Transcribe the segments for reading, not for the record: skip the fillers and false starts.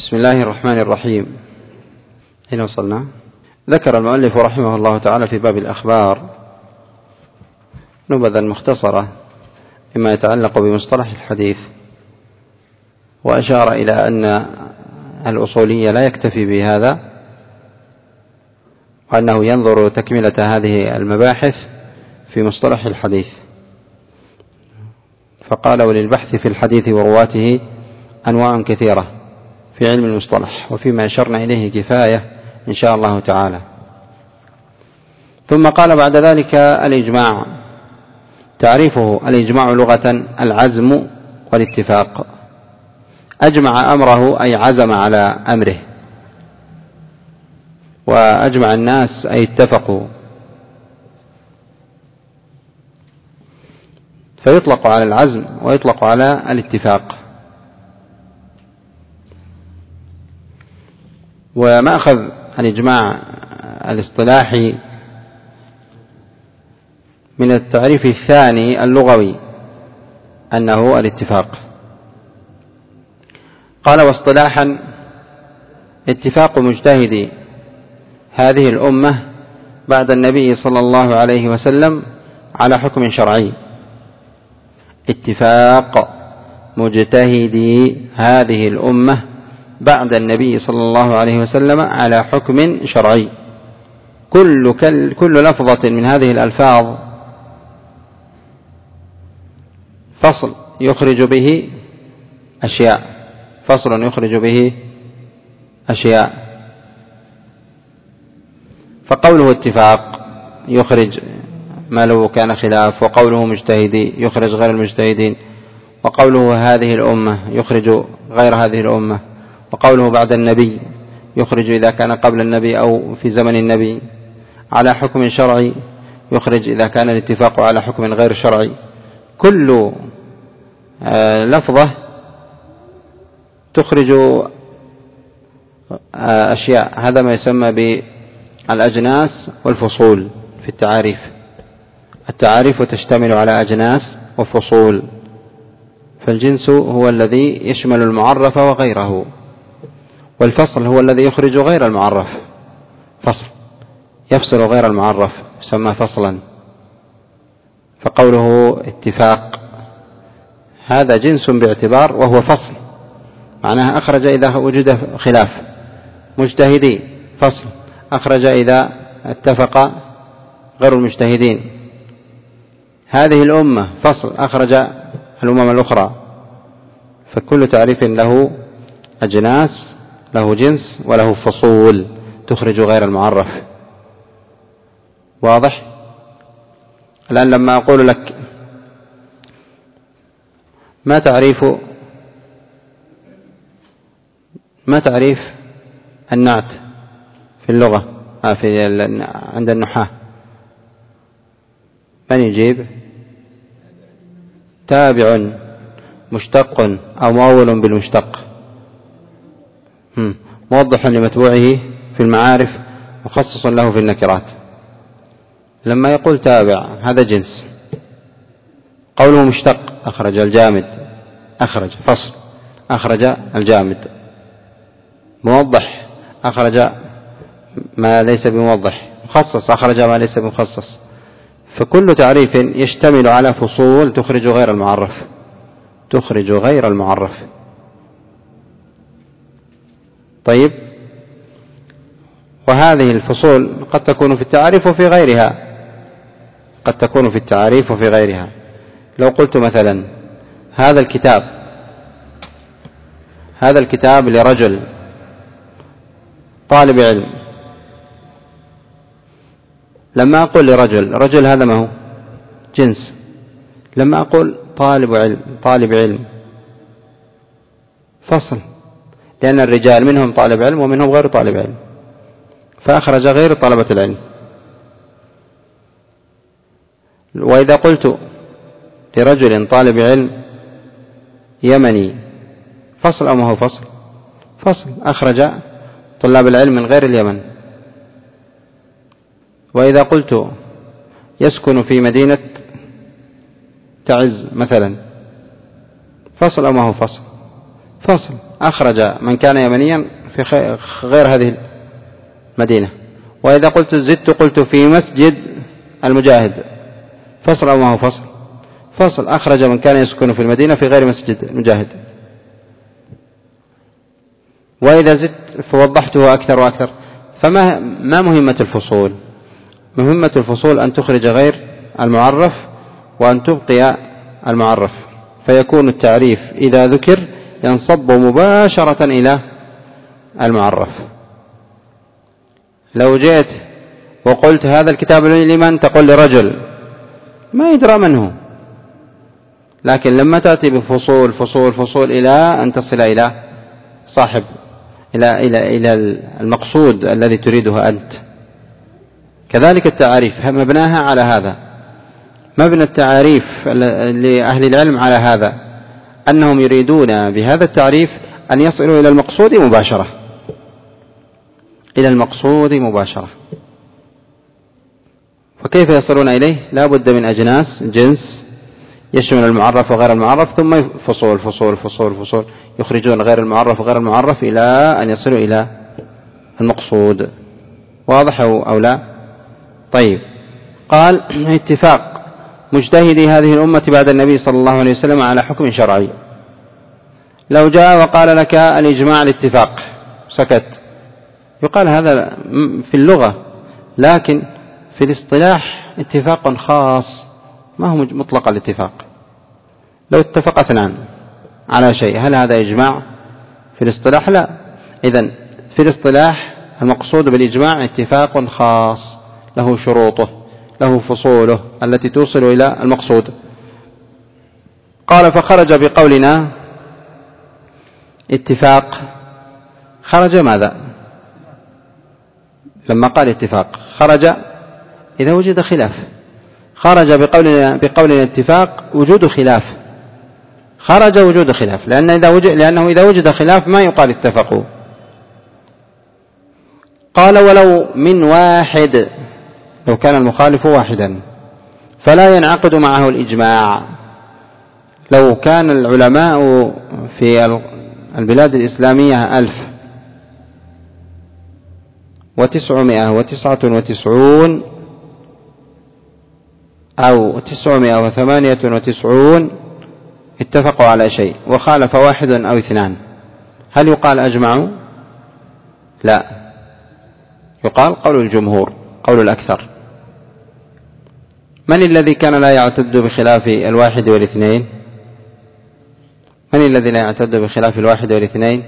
بسم الله الرحمن الرحيم. أين وصلنا؟ ذكر المؤلف رحمه الله تعالى في باب الأخبار نبذا مختصرة مما يتعلق بمصطلح الحديث، وأشار إلى أن الأصولية لا يكتفي بهذا، وأنه ينظر تكملة هذه المباحث في مصطلح الحديث، فقال: وللبحث في الحديث ورواته أنواع كثيرة في علم المصطلح، وفيما أشرنا إليه كفاية إن شاء الله تعالى. ثم قال بعد ذلك: الإجماع. تعريفه: الإجماع لغة العزم والاتفاق. أجمع أمره أي عزم على أمره، وأجمع الناس أي اتفقوا، فيطلق على العزم ويطلق على الاتفاق. ومأخذ الإجماع الاصطلاحي من التعريف الثاني اللغوي أنه الاتفاق. قال: واصطلاحا اتفاق مجتهدي هذه الأمة بعد النبي صلى الله عليه وسلم على حكم شرعي. اتفاق مجتهدي هذه الأمة بعد النبي صلى الله عليه وسلم على حكم شرعي. كل لفظة من هذه الألفاظ فصل يخرج به أشياء، فصل يخرج به أشياء. فقوله اتفاق يخرج ما لو كان خلاف، وقوله مجتهدي يخرج غير المجتهدين، وقوله هذه الأمة يخرج غير هذه الأمة، وقوله بعد النبي يخرج إذا كان قبل النبي أو في زمن النبي على حكم شرعي، يخرج إذا كان الاتفاق على حكم غير شرعي. كل لفظة تخرج أشياء. هذا ما يسمى بالأجناس والفصول في التعاريف. التعاريف تشتمل على أجناس وفصول، فالجنس هو الذي يشمل المعرف وغيره، والفصل هو الذي يخرج غير المعرف. فصل يفصل غير المعرف يسمى فصلا. فقوله اتفاق هذا جنس باعتبار وهو فصل، معناها أخرج إذا وجد خلاف. مجتهدي فصل، أخرج إذا اتفق غير المجتهدين. هذه الأمة فصل، أخرج الأمم الأخرى. فكل تعريف له أجناس، له جنس، وله فصول تخرج غير المعرف. واضح؟ الآن لما أقول لك ما تعريف النعت في اللغة عند النحاة، من يجيب؟ تابع مشتق أو مؤول بالمشتق، موضح لمتبوعه في المعارف مخصص له في النكرات. لما يقول تابع هذا جنس. قوله مشتق أخرج الجامد، أخرج فصل، أخرج الجامد. موضح أخرج ما ليس بموضح. مخصص أخرج ما ليس بمخصص. فكل تعريف يشتمل على فصول تخرج غير المعرف، تخرج غير المعرف. طيب، وهذه الفصول قد تكون في التعريف وفي غيرها، قد تكون في التعريف وفي غيرها. لو قلت مثلا هذا الكتاب لرجل طالب علم، لما أقول رجل هذا ما هو؟ جنس. لما أقول طالب علم فصل، لأن الرجال منهم طالب علم ومنهم غير طالب علم، فأخرج غير طلبة العلم. وإذا قلت لرجل طالب علم يمني فصل أو ما هو فصل، أخرج طلاب العلم من غير اليمن. وإذا قلت يسكن في مدينة تعز مثلا، فصل أو ما هو فصل، أخرج من كان يمنيا في غير هذه المدينة. وإذا قلت زدت قلت في مسجد المجاهد، فصل أو ما هو فصل؟ فصل. أخرج من كان يسكن في المدينة في غير مسجد المجاهد. وإذا زدت فوضحته أكثر وأكثر. فما مهمة الفصول؟ مهمة الفصول أن تخرج غير المعرف وأن تبقي المعرف، فيكون التعريف إذا ذكر ينصب مباشرة إلى المعرف. لو جئت وقلت هذا الكتاب لمن، تقول لرجل ما يدرى من هو، لكن لما تأتي بفصول فصول فصول إلى أن تصل إلى صاحب إلى المقصود الذي تريده أنت. كذلك التعاريف مبناها على هذا. مبنى التعاريف لأهل العلم على هذا، أنهم يريدون بهذا التعريف أن يصلوا إلى المقصود مباشرة، إلى المقصود مباشرة. فكيف يصلون إليه؟ لا بد من أجناس، جنس يشمل المعرف وغير المعرف، ثم فصول فصول فصول فصول يخرجون غير المعرف وغير المعرف إلى أن يصلوا إلى المقصود. واضح أو لا؟ طيب، قال اتفاق مجتهدي هذه الأمة بعد النبي صلى الله عليه وسلم على حكم شرعي. لو جاء وقال لك الإجماع الاتفاق سكت، يقال هذا في اللغة، لكن في الاصطلاح اتفاق خاص، ما هو مطلق الاتفاق. لو اتفق اثنان على شيء هل هذا إجماع؟ في الاصطلاح لا. إذن في الاصطلاح المقصود بالإجماع اتفاق خاص له شروطه، له فصوله التي توصل إلى المقصود. قال فخرج بقولنا اتفاق، خرج ماذا؟ لما قال اتفاق خرج إذا وجد خلاف. خرج بقولنا اتفاق وجود خلاف، خرج وجود خلاف، لأنه إذا وجد خلاف ما يقال اتفقوا. قال ولو من واحد، لو كان المخالف واحدا فلا ينعقد معه الإجماع. لو كان العلماء في البلاد الإسلامية 1999 أو 998 اتفقوا على شيء وخالف واحد أو اثنان، هل يقال أجمعوا؟ لا، يقال قول الجمهور، قول الأكثر. من الذي كان لا يعتد بخلاف الواحد والاثنين؟ من الذي لا يعتد بخلاف الواحد والاثنين؟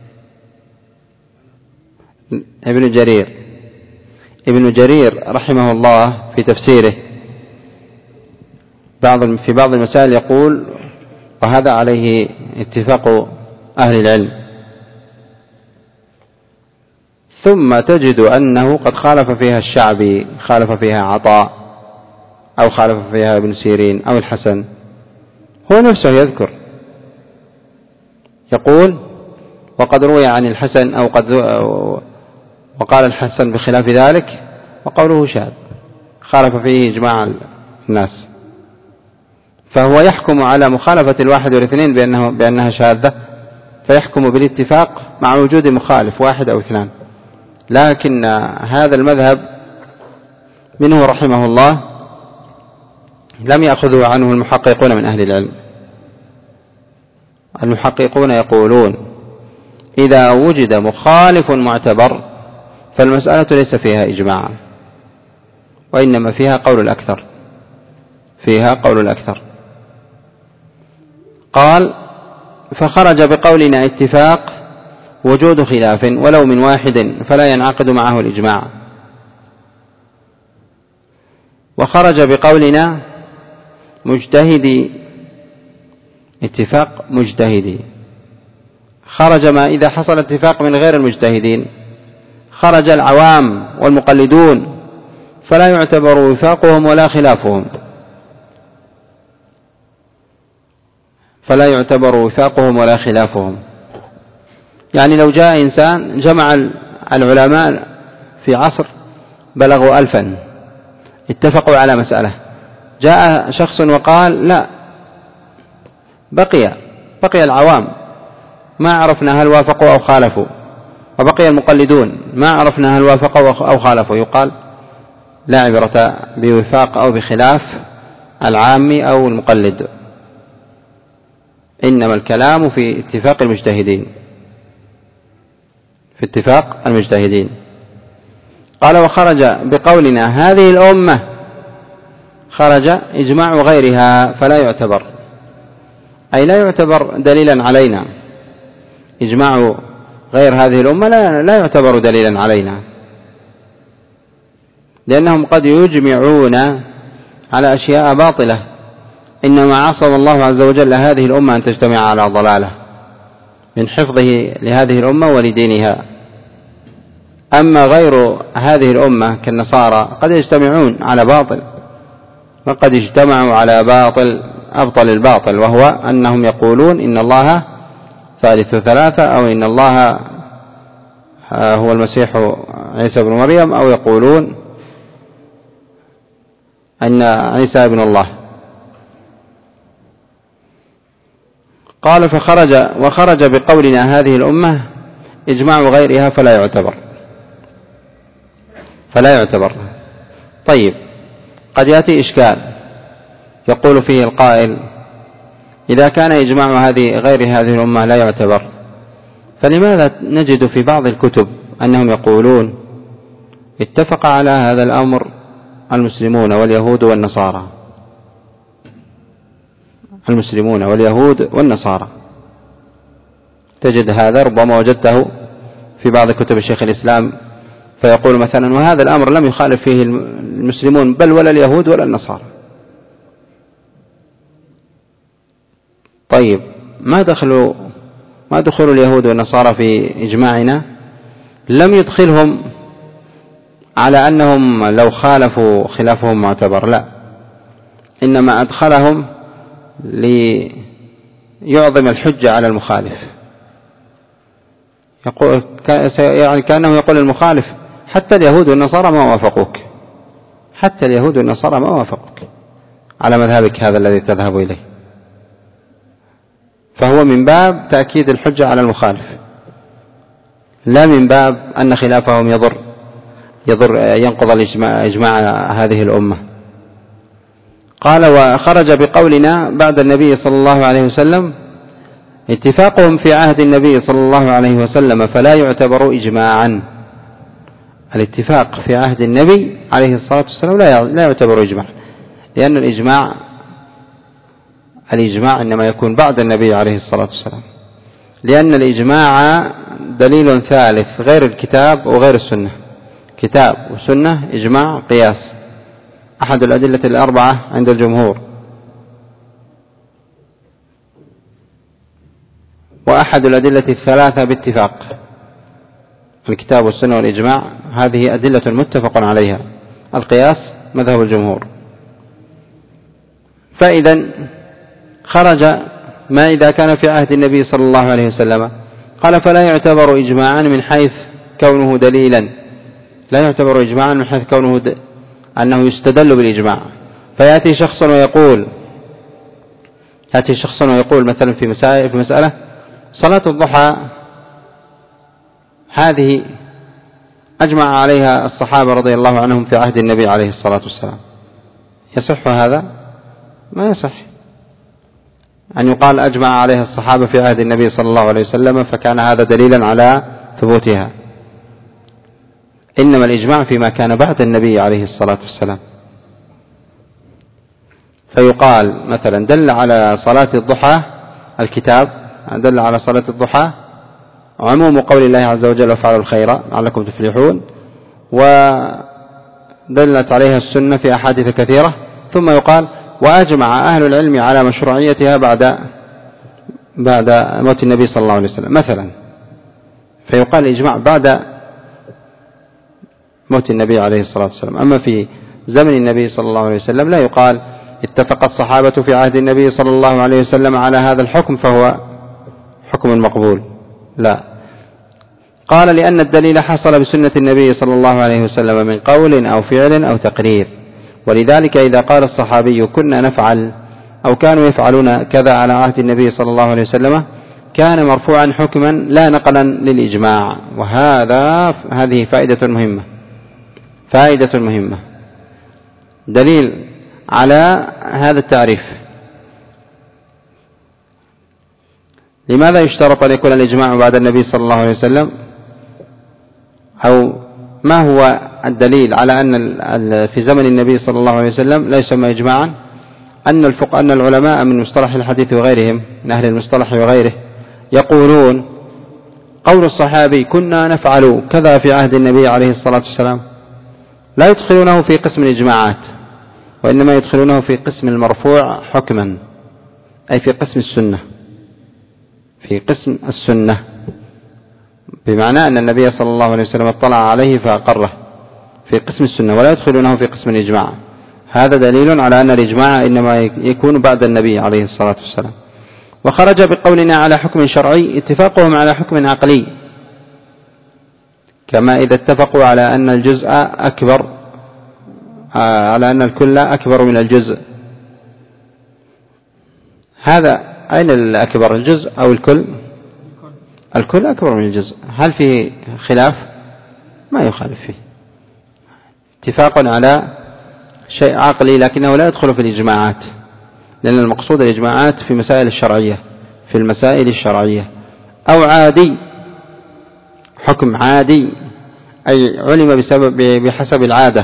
ابن جرير رحمه الله في تفسيره في بعض المسائل يقول، وهذا عليه اتفاق أهل العلم، ثم تجد أنه قد خالف فيها الشعبي، خالف فيها عطاء، أو خالف فيها ابن سيرين أو الحسن. هو نفسه يذكر يقول وقد روي عن الحسن وقال الحسن بخلاف ذلك، وقوله شاذ خالف فيه إجماع الناس. فهو يحكم على مخالفة الواحد والاثنين بأنها شاذة، فيحكم بالاتفاق مع وجود مخالف واحد أو اثنان. لكن هذا المذهب منه رحمه الله لم يأخذه عنه المحققون من أهل العلم. المحققون يقولون إذا وجد مخالف معتبر فالمسألة ليس فيها إجماع، وإنما فيها قول الأكثر. قال فخرج بقولنا اتفاق وجود خلاف ولو من واحد فلا ينعقد معه الإجماع. وخرج بقولنا مجتهدي، اتفاق مجتهدي. خرج ما إذا حصل اتفاق من غير المجتهدين، خرج العوام والمقلدون فلا يعتبر وفاقهم ولا خلافهم، يعني لو جاء إنسان جمع العلماء في عصر بلغوا 1000 اتفقوا على مسألة، جاء شخص وقال لا، بقي العوام ما عرفنا هل وافقوا أو خالفوا، وبقي المقلدون ما عرفنا هل وافقوا أو خالفوا، يقال لا عبرة بوفاق أو بخلاف العام أو المقلد، إنما الكلام في اتفاق المجتهدين، في اتفاق المجتهدين. قال وخرج بقولنا هذه الأمة، خرج إجماع غيرها فلا يعتبر، أي لا يعتبر دليلا علينا، إجماع غير هذه الأمة لا يعتبر دليلا علينا، لأنهم قد يجمعون على أشياء باطلة، إنما عصم الله عز وجل هذه الأمة أن تجتمع على ضلالة من حفظه لهذه الأمة ولدينها. أما غير هذه الأمة كالنصارى قد يجتمعون على باطل، وقد اجتمعوا على باطل أبطل الباطل، وهو أنهم يقولون إن الله ثالث ثلاثة، أو إن الله هو المسيح عيسى بن مريم، أو يقولون أن عيسى ابن الله. قال وخرج بقولنا هذه الأمة إجماع غيرها فلا يعتبر. طيب، قد يأتي إشكال يقول فيه القائل إذا كان إجماع غير هذه الأمة لا يعتبر، فلماذا نجد في بعض الكتب أنهم يقولون اتفق على هذا الأمر المسلمون واليهود والنصارى، المسلمون واليهود والنصارى؟ تجد هذا ربما وجدته في بعض كتب شيخ الإسلام، فيقول مثلا وهذا الأمر لم يخالف فيه المسلمون بل ولا اليهود ولا النصارى. طيب، ما دخل اليهود والنصارى في إجماعنا؟ لم يدخلهم على أنهم لو خالفوا خلافهم معتبر، لا، إنما أدخلهم ليعظم الحجة على المخالف. يعني كأنه يقول المخالف حتى اليهود والنصارى ما وافقوك، حتى اليهود والنصارى ما وافقوك على مذهبك هذا الذي تذهب إليه، فهو من باب تأكيد الحجة على المخالف، لا من باب أن خلافهم ينقض إجماع هذه الأمة. قال وخرج بقولنا بعد النبي صلى الله عليه وسلم اتفاقهم في عهد النبي صلى الله عليه وسلم فلا يعتبر إجماعا. الاتفاق في عهد النبي عليه الصلاة والسلام لا يعتبر إجماع، لأن الإجماع إنما يكون بعد النبي عليه الصلاة والسلام، لأن الإجماع دليل ثالث غير الكتاب وغير السنة، كتاب وسنة إجماع قياس، أحد الأدلة الأربعة عند الجمهور، وأحد الأدلة الثلاثة باتفاق، الكتاب والسنة والإجماع هذه أدلة متفق عليها، القياس مذهب الجمهور. فإذا خرج ما إذا كان في عهد النبي صلى الله عليه وسلم، قال فلا يعتبر إجماعا من حيث كونه دليلا، لا يعتبر إجماعا من حيث كونه أنه يستدل بالإجماع. فيأتي شخص ويقول مثلا في مسألة صلاة الضحى هذه أجمع عليها الصحابة رضي الله عنهم في عهد النبي عليه الصلاة والسلام، يصح هذا؟ ما يصح أن يقال أجمع عليها الصحابة في عهد النبي صلى الله عليه وسلم فكان هذا دليلا على ثبوتها، إنما الإجماع فيما كان بعد النبي عليه الصلاة والسلام. فيقال مثلا دل على صلاة الضحى الكتاب، دل على صلاة الضحى عموم قول الله عز وجل وفعلوا الخير لعلكم تفلحون، ودلت عليها السنة في أحاديث كثيرة، ثم يقال وأجمع أهل العلم على مشروعيتها بعد موت النبي صلى الله عليه وسلم مثلا، فيقال الإجماع بعد موت النبي عليه الصلاة والسلام. أما في زمن النبي صلى الله عليه وسلم لا يقال اتفق الصحابة في عهد النبي صلى الله عليه وسلم على هذا الحكم فهو حكم مقبول، لا. قال لأن الدليل حصل بسنة النبي صلى الله عليه وسلم من قول أو فعل أو تقرير، ولذلك إذا قال الصحابي كنا نفعل أو كانوا يفعلون كذا على عهد النبي صلى الله عليه وسلم كان مرفوعا حكما لا نقلا للإجماع. هذه فائدة مهمة دليل على هذا التعريف. لماذا يشترط أن يكون الإجماع بعد النبي صلى الله عليه وسلم؟ أو ما هو الدليل على أن في زمن النبي صلى الله عليه وسلم لا يسمى إجماعا؟ أن العلماء من مصطلح الحديث وغيرهم من أهل المصطلح وغيره يقولون قول الصحابي كنا نفعل كذا في عهد النبي عليه الصلاة والسلام لا يدخلونه في قسم الإجماعات، وإنما يدخلونه في قسم المرفوع حكما، أي في قسم السنة، بمعنى أن النبي صلى الله عليه وسلم اطلع عليه فأقره في قسم السنة، ولا يدخلونه في قسم الإجماع. هذا دليل على أن الإجماع إنما يكون بعد النبي عليه الصلاة والسلام. وخرج بقولنا على حكم شرعي اتفاقهم على حكم عقلي، كما إذا اتفقوا على أن الجزء أكبر، على أن الكل أكبر من الجزء. هذا أين الأكبر، الجزء أو الكل؟ الكل أكبر من الجزء. هل فيه خلاف؟ ما يخالف فيه، اتفاق على شيء عقلي لكنه لا يدخل في الإجماعات، لأن المقصود الإجماعات في المسائل الشرعية. أو عادي، حكم عادي أي علم بحسب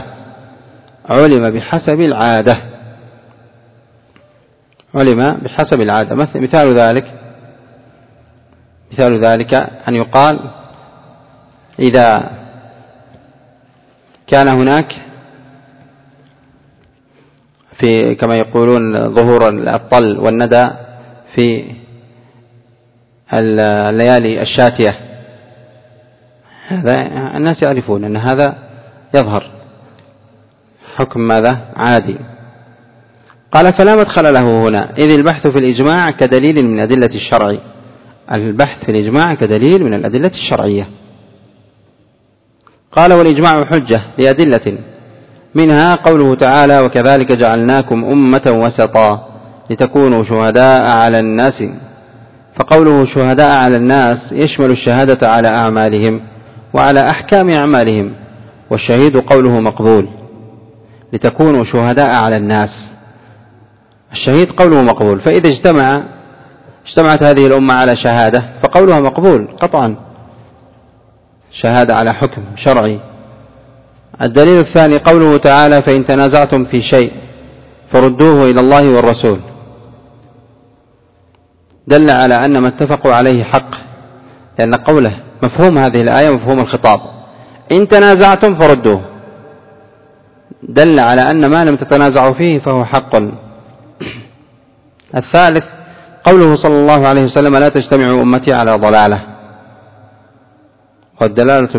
العادة. مثال ذلك أن يقال إذا كان هناك في كما يقولون ظهور الطل والندى في الليالي الشاتية، هذا الناس يعرفون أن هذا يظهر حكم ماذا؟ عادي. قال فلا مدخل له هنا، إذ البحث في الإجماع كدليل من أدلة الشرع. البحث في الإجماع كدليل من الأدلة الشرعية. قال والإجماع حجة لأدلة، منها قوله تعالى وكذلك جعلناكم أمة وسطا لتكونوا شهداء على الناس. فقوله شهداء على الناس يشمل الشهادة على أعمالهم وعلى أحكام أعمالهم، والشهيد قوله مقبول. لتكونوا شهداء على الناس، الشهيد قوله مقبول، فإذا اجتمعت هذه الأمة على شهادة فقولها مقبول قطعا، شهادة على حكم شرعي. الدليل الثاني قوله تعالى فإن تنازعتم في شيء فردوه إلى الله والرسول، دل على أن ما اتفقوا عليه حق، لأن قوله مفهوم هذه الآية مفهوم الخطاب، إن تنازعتم فردوه، دل على أن ما لم تتنازعوا فيه فهو حق. الثالث قوله صلى الله عليه وسلم لا تجتمع أمتي على ضلالة، والدلالة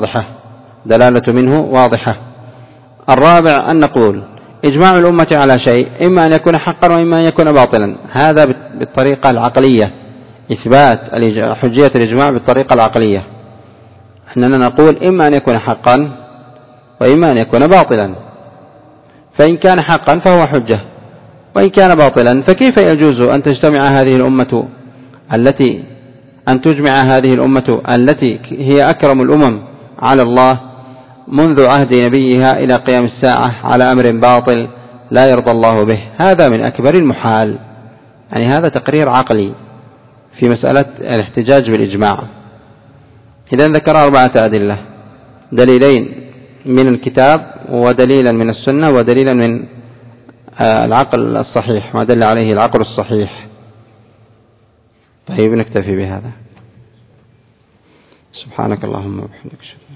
منه واضحة. الرابع أن نقول إجماع الأمة على شيء إما أن يكون حقا وإما أن يكون باطلا، هذا بالطريقة العقلية، إثبات حجية الإجماع بالطريقة العقلية، أننا نقول إما أن يكون حقا وإما أن يكون باطلا، فإن كان حقا فهو حجة، وإن كان باطلا فكيف يجوز أن تجمع هذه الأمة التي هي أكرم الأمم على الله منذ عهد نبيها إلى قيام الساعة على أمر باطل لا يرضى الله به؟ هذا من أكبر المحال. يعني هذا تقرير عقلي في مسألة الاحتجاج بالإجماع. إذن ذكر 4 أدلة، دليلين من الكتاب ودليلا من السنة ودليلا من العقل الصحيح، ما دل عليه العقل الصحيح. طيب نكتفي بهذا. سبحانك اللهم وبحمدك.